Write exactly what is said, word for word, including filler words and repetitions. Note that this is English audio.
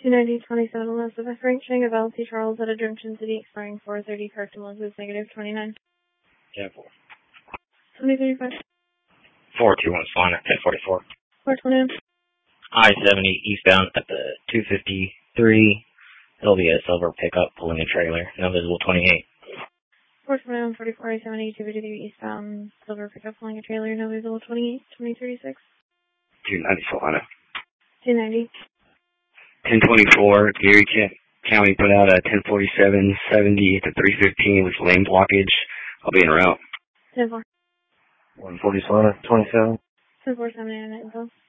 two ninety twenty-seven Elizabeth Frank, Chang of L C Charles at a Junction City, expiring four thirty, correct and was negative twenty-nine. ten four. twenty thirty-five. four two one, flying at ten forty-four. four twenty-nine. I seventy eastbound at the two fifty-three. It'll be a silver pickup pulling a trailer. No visible twenty-eight. four twenty-one forty-four, I seventy, two fifty-three eastbound, silver pickup pulling a trailer, no visible twenty-eight, twenty thirty-six. two ninety Solana. two ninety. ten twenty-four, Geary County put out a ten forty-seven seventy to three fifteen with lane blockage. I'll be en route. ten four. one forty Solana, twenty-seven. ten four seventy-nine info.